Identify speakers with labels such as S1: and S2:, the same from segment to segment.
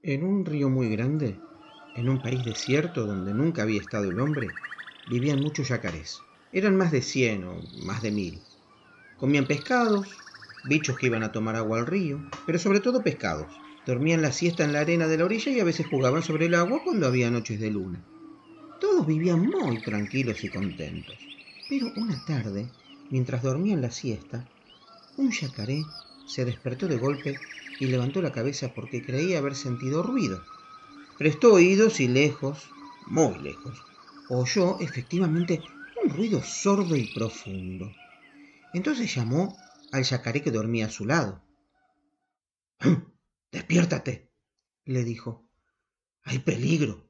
S1: En un río muy grande, en un país desierto donde nunca había estado el hombre, vivían muchos yacarés. Eran más de 100 o más de 1000. Comían pescados, bichos que iban a tomar agua al río, pero sobre todo pescados. Dormían la siesta en la arena de la orilla y a veces jugaban sobre el agua cuando había noches de luna. Todos vivían muy tranquilos y contentos. Pero una tarde, mientras dormían la siesta, un yacaré se despertó de golpe y levantó la cabeza porque creía haber sentido ruido. Prestó oídos y lejos, muy lejos, oyó efectivamente un ruido sordo y profundo. Entonces llamó al yacaré que dormía a su lado. «Despiértate», le dijo. «Hay peligro».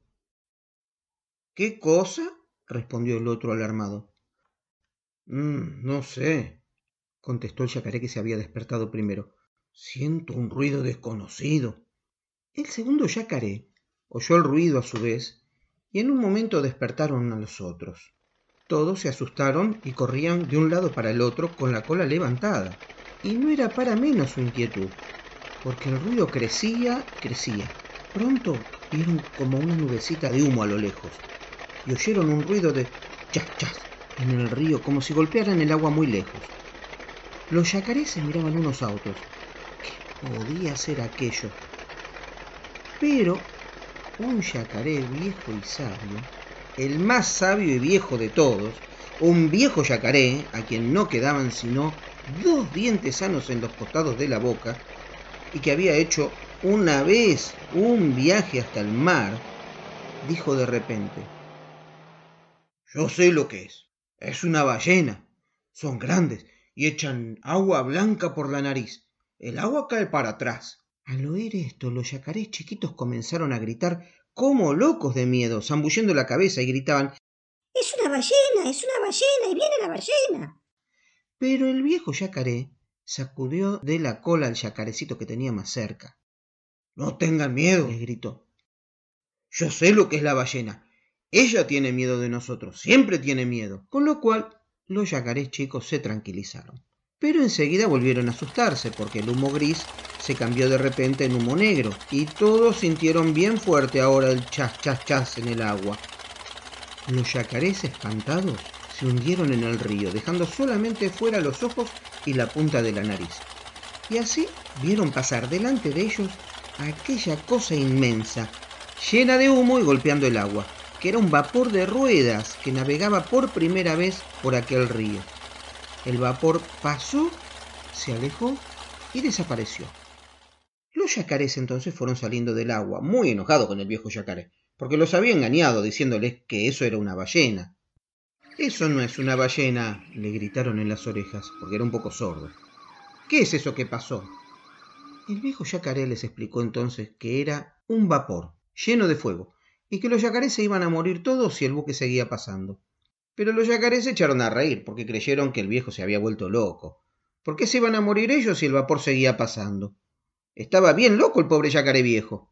S1: «¿Qué cosa?», respondió el otro alarmado. No sé», contestó el yacaré que se había despertado primero. «Siento un ruido desconocido». El segundo yacaré oyó el ruido a su vez y en un momento despertaron a los otros. Todos se asustaron y corrían de un lado para el otro con la cola levantada. Y no era para menos su inquietud, porque el ruido crecía. Pronto vieron como una nubecita de humo a lo lejos y oyeron un ruido de chas chas en el río, como si golpearan el agua muy lejos. Los yacarés se miraban unos a otros. ¿Qué podía ser aquello? Pero un yacaré viejo y sabio, el más sabio y viejo de todos, un viejo yacaré a quien no quedaban sino 2 dientes sanos en los costados de la boca y que había hecho una vez un viaje hasta el mar, dijo de repente: «Yo sé lo que es. Es una ballena. Son grandes y echan agua blanca por la nariz. El agua cae para atrás». Al oír esto, los yacarés chiquitos comenzaron a gritar como locos de miedo, zambullendo la cabeza, y gritaban:
S2: «¡Es una ballena! ¡Es una ballena! ¡Y viene la ballena!».
S1: Pero el viejo yacaré sacudió de la cola al yacarecito que tenía más cerca. «No tengan miedo», les gritó. «Yo sé lo que es la ballena. Ella tiene miedo de nosotros, siempre tiene miedo». Con lo cual los yacarés chicos se tranquilizaron. Pero enseguida volvieron a asustarse porque el humo gris se cambió de repente en humo negro y todos sintieron bien fuerte ahora el chas chas chas en el agua. Los yacarés espantados se hundieron en el río, dejando solamente fuera los ojos y la punta de la nariz. Y así vieron pasar delante de ellos aquella cosa inmensa, llena de humo y golpeando el agua, que era un vapor de ruedas que navegaba por primera vez por aquel río. El vapor pasó, se alejó y desapareció. Los yacarés entonces fueron saliendo del agua, muy enojados con el viejo yacaré, porque los había engañado diciéndoles que eso era una ballena. «Eso no es una ballena», le gritaron en las orejas, porque era un poco sordo. «¿Qué es eso que pasó?». El viejo yacaré les explicó entonces que era un vapor lleno de fuego y que los yacarés se iban a morir todos si el buque seguía pasando. Pero los yacarés se echaron a reír porque creyeron que el viejo se había vuelto loco. ¿Por qué se iban a morir ellos si el vapor seguía pasando? Estaba bien loco el pobre yacaré viejo.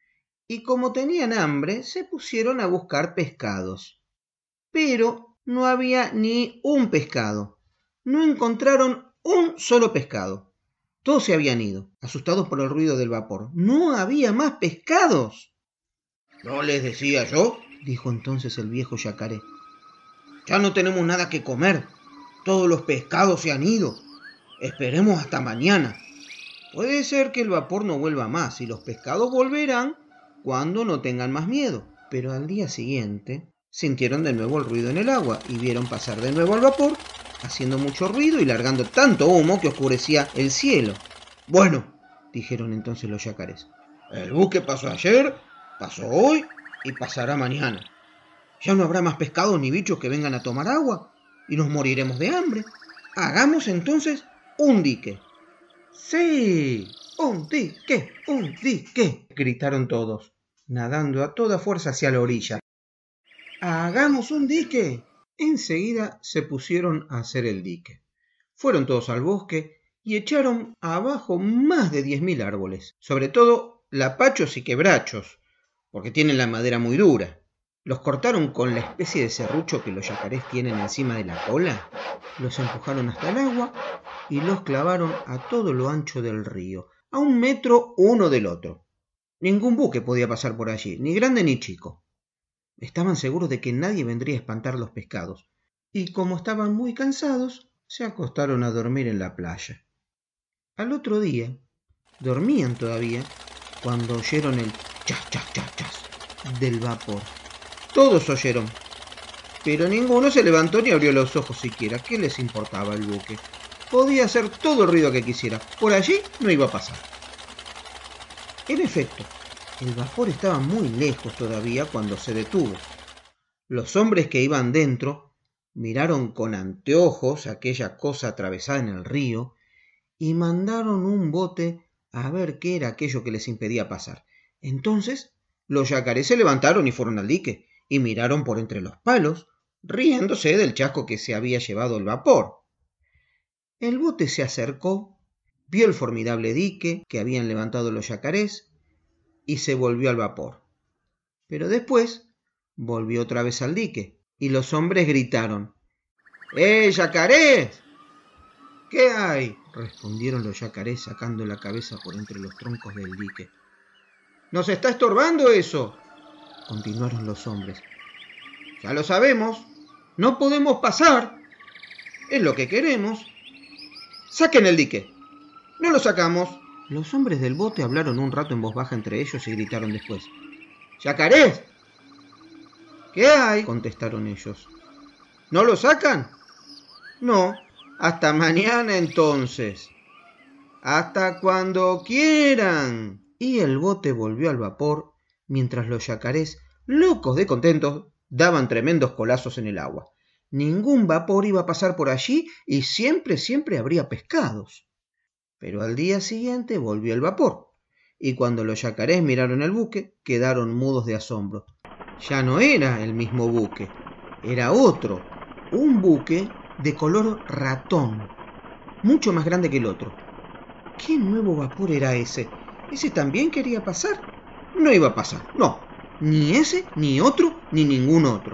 S1: Y como tenían hambre, se pusieron a buscar pescados. Pero no había ni un pescado. No encontraron un solo pescado. Todos se habían ido, asustados por el ruido del vapor. No había más pescados. «¿No les decía yo?», dijo entonces el viejo yacaré. «Ya no tenemos nada que comer. Todos los pescados se han ido. Esperemos hasta mañana. Puede ser que el vapor no vuelva más y los pescados volverán cuando no tengan más miedo». Pero al día siguiente sintieron de nuevo el ruido en el agua y vieron pasar de nuevo el vapor, haciendo mucho ruido y largando tanto humo que oscurecía el cielo. «Bueno», dijeron entonces los yacarés, «el buque pasó ayer, pasó hoy y pasará mañana. Ya no habrá más pescados ni bichos que vengan a tomar agua y nos moriremos de hambre. Hagamos entonces un dique». «¡Sí! ¡Un dique!», gritaron todos, nadando a toda fuerza hacia la orilla. «¡Hagamos un dique!». Enseguida se pusieron a hacer el dique. Fueron todos al bosque y echaron abajo más de 10.000 árboles, sobre todo lapachos y quebrachos, porque tienen la madera muy dura. Los cortaron con la especie de serrucho que los yacarés tienen encima de la cola, los empujaron hasta el agua y los clavaron a todo lo ancho del río, a 1 metro uno del otro. Ningún buque podía pasar por allí, ni grande ni chico. Estaban seguros de que nadie vendría a espantar los pescados, y como estaban muy cansados, se acostaron a dormir en la playa. Al otro día, dormían todavía, cuando oyeron el chas, chas, chas, chas del vapor. Todos oyeron, pero ninguno se levantó ni abrió los ojos siquiera. ¿Qué les importaba el buque? Podía hacer todo el ruido que quisiera. Por allí no iba a pasar. En efecto, el vapor estaba muy lejos todavía cuando se detuvo. Los hombres que iban dentro miraron con anteojos aquella cosa atravesada en el río y mandaron un bote a ver qué era aquello que les impedía pasar. Entonces los yacarés se levantaron y fueron al dique y miraron por entre los palos, riéndose del chasco que se había llevado el vapor. El bote se acercó, vio el formidable dique que habían levantado los yacarés y se volvió al vapor. Pero después volvió otra vez al dique y los hombres gritaron: yacarés! ¿Qué hay?, respondieron los yacarés sacando la cabeza por entre los troncos del dique. —¡Nos está estorbando eso!, continuaron los hombres. —Ya lo sabemos, no podemos pasar. Es lo que queremos. ¡Saquen el dique! ¡No lo sacamos! Los hombres del bote hablaron un rato en voz baja entre ellos y gritaron después: —¡Yacarés! ¿Qué hay?, contestaron ellos. ¿No lo sacan? No. Hasta mañana entonces. Hasta cuando quieran. Y el bote volvió al vapor, mientras los yacarés, locos de contentos, daban tremendos colazos en el agua. Ningún vapor iba a pasar por allí y siempre habría pescados. Pero al día siguiente volvió el vapor, y cuando los yacarés miraron el buque, quedaron mudos de asombro. Ya no era el mismo buque, era otro, un buque de color ratón, mucho más grande que el otro. ¿Qué nuevo vapor era ese? ¿Ese también quería pasar? No iba a pasar, no, ni ese, ni otro, ni ningún otro.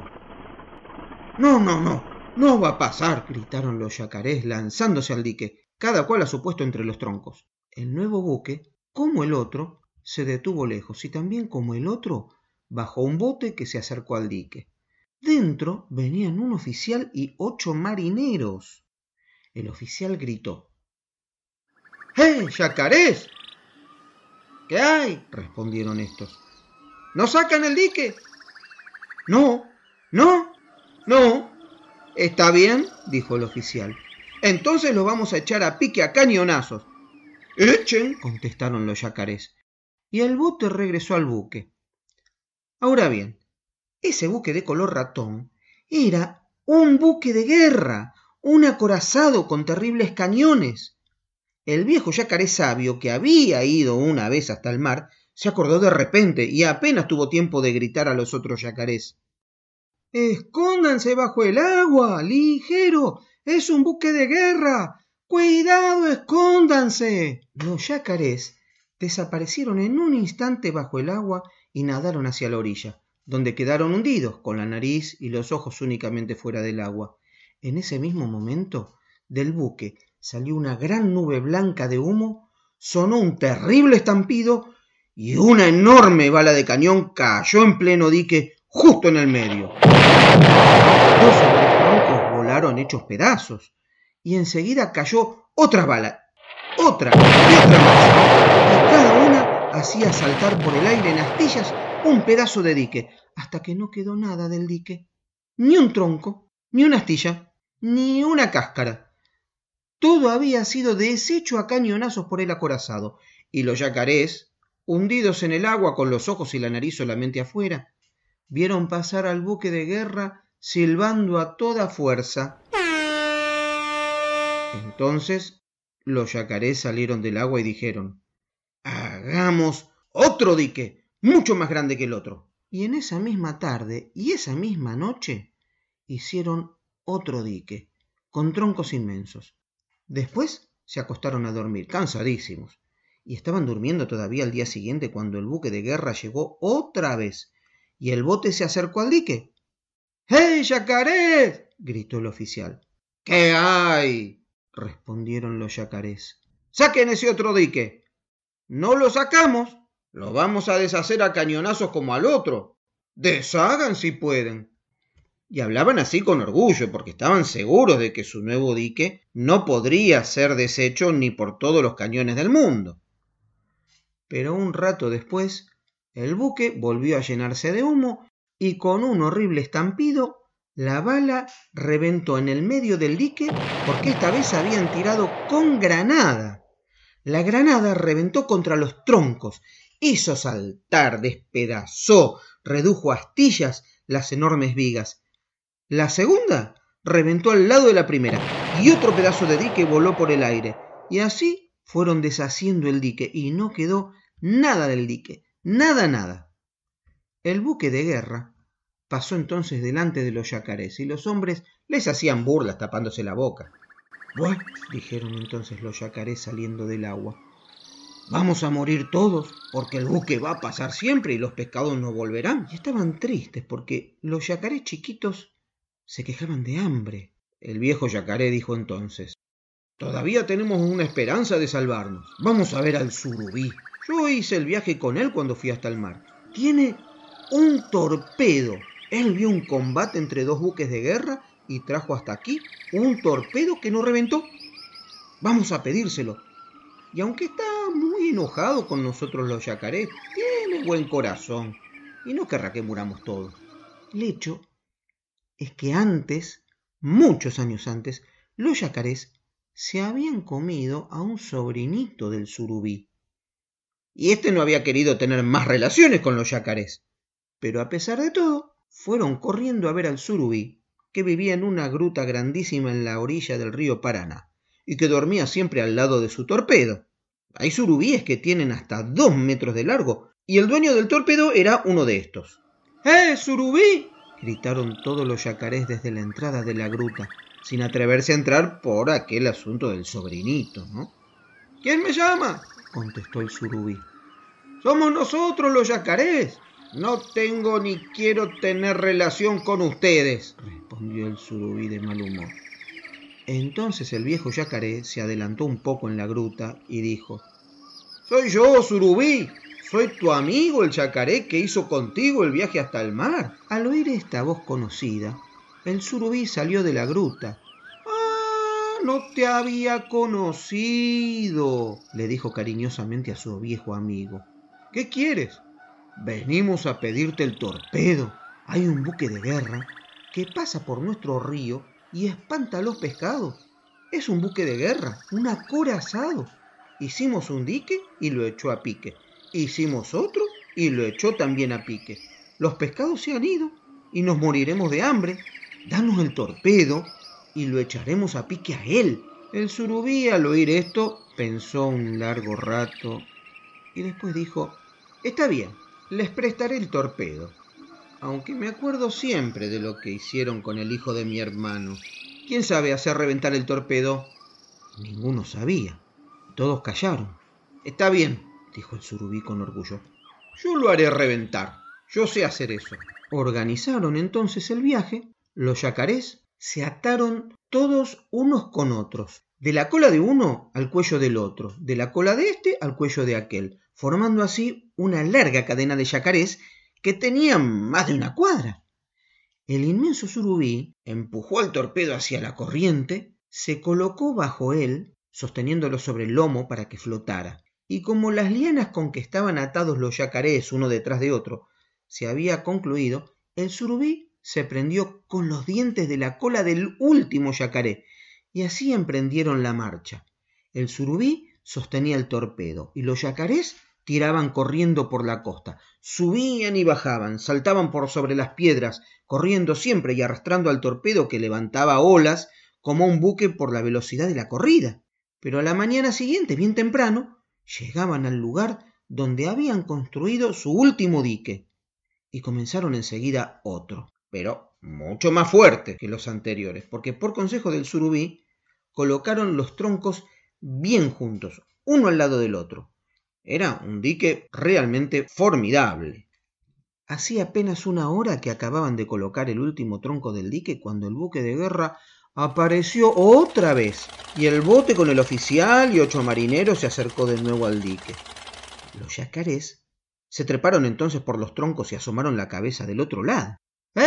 S1: No va a pasar, gritaron los yacarés lanzándose al dique, cada cual a su puesto entre los troncos. El nuevo buque, como el otro, se detuvo lejos y también como el otro, bajó un bote que se acercó al dique. Dentro venían un oficial y 8 marineros. El oficial gritó: yacarés! ¿Qué hay?, respondieron estos. ¿No sacan el dique? No. Está bien, dijo el oficial. Entonces lo vamos a echar a pique a cañonazos. Echen, contestaron los yacarés. Y el bote regresó al buque. Ahora bien, ese buque de color ratón era un buque de guerra, un acorazado con terribles cañones. El viejo yacaré sabio, que había ido una vez hasta el mar, se acordó de repente y apenas tuvo tiempo de gritar a los otros yacarés: ¡Escóndanse bajo el agua! ¡Ligero! ¡Es un buque de guerra! ¡Cuidado, escóndanse! Los yacarés desaparecieron en un instante bajo el agua y nadaron hacia la orilla, donde quedaron hundidos, con la nariz y los ojos únicamente fuera del agua. En ese mismo momento, del buque salió una gran nube blanca de humo, sonó un terrible estampido y una enorme bala de cañón cayó en pleno dique, justo en el medio. 2 o 3 troncos volaron hechos pedazos, y enseguida cayó otra bala, otra y otra más, y cada una hacía saltar por el aire en astillas un pedazo de dique, hasta que no quedó nada del dique, ni un tronco, ni una astilla, ni una cáscara. Todo había sido deshecho a cañonazos por el acorazado, y los yacarés, hundidos en el agua con los ojos y la nariz solamente afuera, vieron pasar al buque de guerra silbando a toda fuerza. Entonces los yacarés salieron del agua y dijeron: ¡hagamos otro dique, mucho más grande que el otro! Y en esa misma tarde y esa misma noche hicieron otro dique, con troncos inmensos. Después se acostaron a dormir, cansadísimos, y estaban durmiendo todavía al día siguiente cuando el buque de guerra llegó otra vez, y el bote se acercó al dique. yacarés! Gritó el oficial. ¿Qué hay?, respondieron los yacarés. ¡Saquen ese otro dique! No lo sacamos. Lo vamos a deshacer a cañonazos como al otro. Deshagan si pueden. Y hablaban así con orgullo, porque estaban seguros de que su nuevo dique no podría ser deshecho ni por todos los cañones del mundo. Pero un rato después, el buque volvió a llenarse de humo y con un horrible estampido, la bala reventó en el medio del dique porque esta vez habían tirado con granada. La granada reventó contra los troncos, hizo saltar, despedazó, redujo a astillas las enormes vigas. La segunda reventó al lado de la primera y otro pedazo de dique voló por el aire. Y así fueron deshaciendo el dique y no quedó nada del dique, nada. El buque de guerra pasó entonces delante de los yacarés y los hombres les hacían burlas tapándose la boca. «Bueno», dijeron entonces los yacarés saliendo del agua, «vamos a morir todos porque el buque va a pasar siempre y los pescados no volverán». Y estaban tristes porque los yacarés chiquitos se quejaban de hambre. El viejo yacaré dijo entonces: «Todavía tenemos una esperanza de salvarnos. Vamos a ver al surubí. Yo hice el viaje con él cuando fui hasta el mar. Tiene un torpedo. Él vio un combate entre dos buques de guerra y trajo hasta aquí un torpedo que no reventó. Vamos a pedírselo. Y aunque está muy enojado con nosotros los yacarés, tiene buen corazón y no querrá que muramos todos». El hecho es que antes, muchos años antes, los yacarés se habían comido a un sobrinito del surubí. Y este no había querido tener más relaciones con los yacarés. Pero a pesar de todo, fueron corriendo a ver al surubí, que vivía en una gruta grandísima en la orilla del río Paraná, y que dormía siempre al lado de su torpedo. Hay surubíes que tienen hasta 2 metros de largo, y el dueño del torpedo era uno de estos. Surubí!, gritaron todos los yacarés desde la entrada de la gruta, sin atreverse a entrar por aquel asunto del sobrinito, ¿no? «¿Quién me llama?», contestó el surubí. «Somos nosotros los yacarés». «No tengo ni quiero tener relación con ustedes», respondió el surubí de mal humor. Entonces el viejo yacaré se adelantó un poco en la gruta y dijo: «Soy yo, surubí. Soy tu amigo el yacaré que hizo contigo el viaje hasta el mar». Al oír esta voz conocida, el surubí salió de la gruta. «Ah, no te había conocido», le dijo cariñosamente a su viejo amigo. «¿Qué quieres?». «Venimos a pedirte el torpedo. Hay un buque de guerra que pasa por nuestro río y espanta a los pescados. Es un buque de guerra, un acorazado. Hicimos un dique y lo echó a pique. Hicimos otro y lo echó también a pique. Los pescados se han ido y nos moriremos de hambre. Danos el torpedo y lo echaremos a pique a él». El surubí, al oír esto, pensó un largo rato y después dijo: «Está bien, les prestaré el torpedo, aunque me acuerdo siempre de lo que hicieron con el hijo de mi hermano. ¿Quién sabe hacer reventar el torpedo?». Ninguno sabía. Todos callaron. «Está bien», dijo el surubí con orgullo. «Yo lo haré reventar. Yo sé hacer eso». Organizaron entonces el viaje. Los yacarés se ataron todos unos con otros, de la cola de uno al cuello del otro, de la cola de este al cuello de aquel, formando así una larga cadena de yacarés que tenían más de una cuadra. El inmenso surubí empujó el torpedo hacia la corriente, se colocó bajo él, sosteniéndolo sobre el lomo para que flotara, y como las lianas con que estaban atados los yacarés uno detrás de otro se había concluido, el surubí se prendió con los dientes de la cola del último yacaré, y así emprendieron la marcha. El surubí sostenía el torpedo, y los yacarés tiraban corriendo por la costa. Subían y bajaban, saltaban por sobre las piedras, corriendo siempre y arrastrando al torpedo que levantaba olas como un buque por la velocidad de la corrida. Pero a la mañana siguiente, bien temprano, llegaban al lugar donde habían construido su último dique, y comenzaron enseguida otro, pero mucho más fuerte que los anteriores, porque por consejo del surubí colocaron los troncos bien juntos, uno al lado del otro. Era un dique realmente formidable. Hacía apenas una hora que acababan de colocar el último tronco del dique cuando el buque de guerra apareció otra vez, y el bote con el oficial y 8 marineros se acercó de nuevo al dique. Los yacarés Se treparon entonces por los troncos y asomaron la cabeza del otro lado.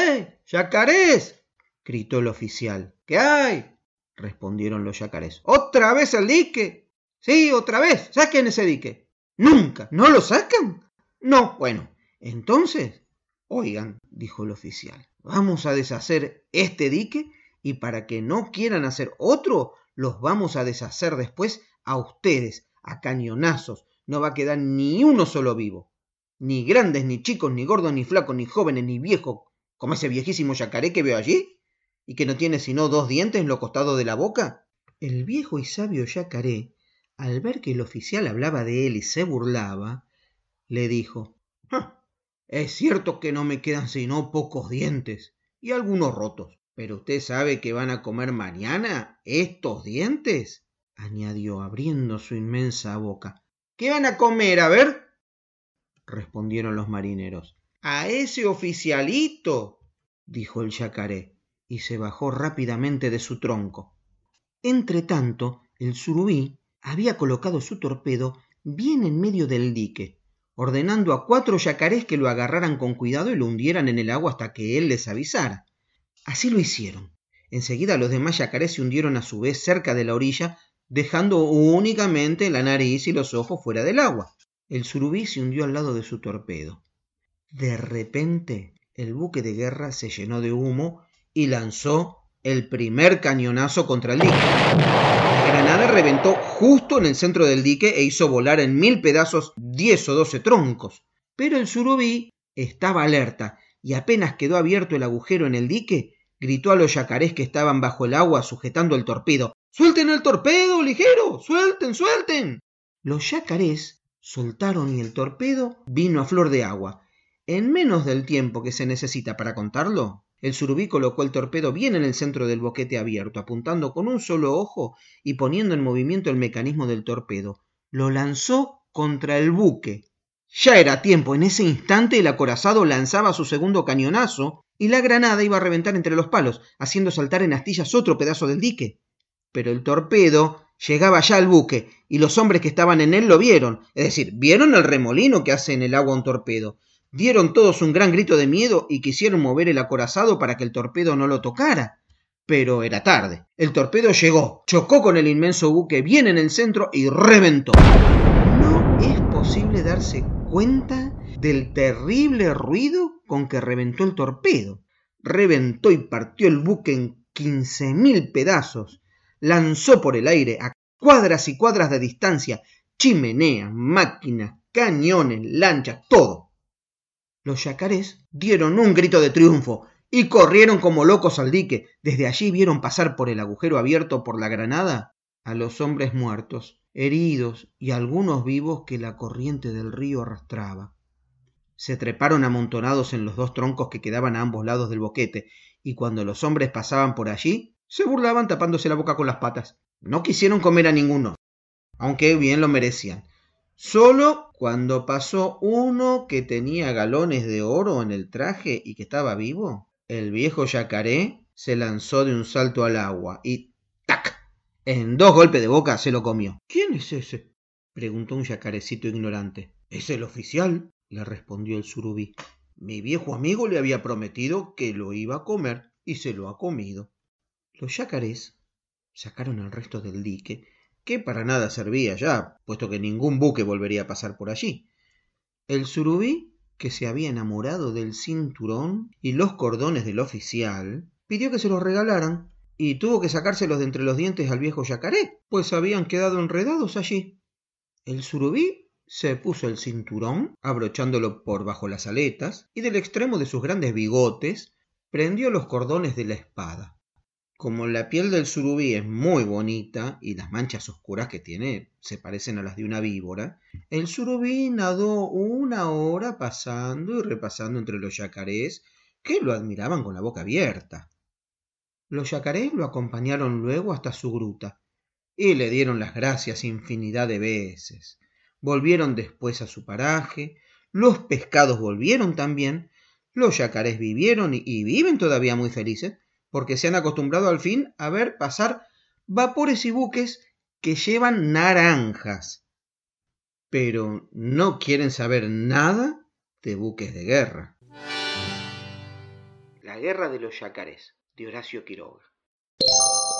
S1: ¡Yacarés! gritó el oficial. ¿Qué hay? respondieron los yacarés. ¿Otra vez el dique? Sí, otra vez. Saquen ese dique. ¿Nunca? ¿No lo sacan? No. Bueno, entonces, oigan, dijo el oficial, vamos a deshacer este dique y para que no quieran hacer otro, los vamos a deshacer después a ustedes, a cañonazos. No va a quedar ni uno solo vivo. Ni grandes, ni chicos, ni gordos, ni flacos, ni jóvenes, ni viejos, como ese viejísimo yacaré que veo allí, y que no tiene sino 2 dientes en los costados de la boca. El viejo y sabio yacaré, al ver que el oficial hablaba de él y se burlaba, le dijo: es cierto que no me quedan sino pocos dientes y algunos rotos, pero usted sabe que van a comer mañana estos dientes, añadió abriendo su inmensa boca. ¿Qué van a comer, a ver? Respondieron los marineros. A ese oficialito, dijo el yacaré, y se bajó rápidamente de su tronco. Entretanto, el surubí había colocado su torpedo bien en medio del dique, ordenando a 4 yacarés que lo agarraran con cuidado y lo hundieran en el agua hasta que él les avisara. Así lo hicieron. Enseguida los demás yacarés se hundieron a su vez cerca de la orilla, dejando únicamente la nariz y los ojos fuera del agua. El surubí se hundió al lado de su torpedo. De repente, el buque de guerra se llenó de humo y lanzó el primer cañonazo contra el dique. La granada reventó justo en el centro del dique e hizo volar en 1000 pedazos 10 o 12 troncos. Pero el surubí estaba alerta y apenas quedó abierto el agujero en el dique, gritó a los yacarés que estaban bajo el agua sujetando el torpedo: ¡Suelten el torpedo, ligero! ¡Suelten, suelten! Los yacarés soltaron y el torpedo vino a flor de agua. En menos del tiempo que se necesita para contarlo, el surubí colocó el torpedo bien en el centro del boquete abierto, apuntando con un solo ojo y poniendo en movimiento el mecanismo del torpedo. Lo lanzó contra el buque. Ya era tiempo. En ese instante el acorazado lanzaba su segundo cañonazo y la granada iba a reventar entre los palos, haciendo saltar en astillas otro pedazo del dique. Pero el torpedo llegaba ya al buque y los hombres que estaban en él lo vieron, es decir, vieron el remolino que hace en el agua un torpedo. Dieron todos un gran grito de miedo y quisieron mover el acorazado para que el torpedo no lo tocara. Pero era tarde. El torpedo llegó, chocó con el inmenso buque bien en el centro y reventó. No es posible darse cuenta del terrible ruido con que reventó el torpedo. Reventó y partió el buque en 15.000 pedazos. Lanzó por el aire a cuadras y cuadras de distancia chimeneas, máquinas, cañones, lanchas, todo. Los yacarés dieron un grito de triunfo y corrieron como locos al dique. Desde allí vieron pasar por el agujero abierto por la granada a los hombres muertos, heridos y algunos vivos que la corriente del río arrastraba. Se treparon amontonados en los 2 troncos que quedaban a ambos lados del boquete, y cuando los hombres pasaban por allí, se burlaban tapándose la boca con las patas. No quisieron comer a ninguno, aunque bien lo merecían. Solo cuando pasó uno que tenía galones de oro en el traje y que estaba vivo, el viejo yacaré se lanzó de un salto al agua y ¡tac! En 2 golpes de boca se lo comió. ¿Quién es ese?, preguntó un yacarecito ignorante. Es el oficial, le respondió el surubí. Mi viejo amigo le había prometido que lo iba a comer y se lo ha comido. Los yacarés sacaron el resto del dique, que para nada servía ya, puesto que ningún buque volvería a pasar por allí. El surubí, que se había enamorado del cinturón y los cordones del oficial, pidió que se los regalaran y tuvo que sacárselos de entre los dientes al viejo yacaré, pues habían quedado enredados allí. El surubí se puso el cinturón, abrochándolo por bajo las aletas, y del extremo de sus grandes bigotes prendió los cordones de la espada. Como la piel del surubí es muy bonita y las manchas oscuras que tiene se parecen a las de una víbora, el surubí nadó 1 hora pasando y repasando entre los yacarés, que lo admiraban con la boca abierta. Los yacarés lo acompañaron luego hasta su gruta y le dieron las gracias infinidad de veces. Volvieron después a su paraje, los pescados volvieron también, los yacarés vivieron y viven todavía muy felices, porque se han acostumbrado al fin a ver pasar vapores y buques que llevan naranjas. pero no quieren saber nada de buques de guerra. La guerra de los yacarés, de Horacio Quiroga.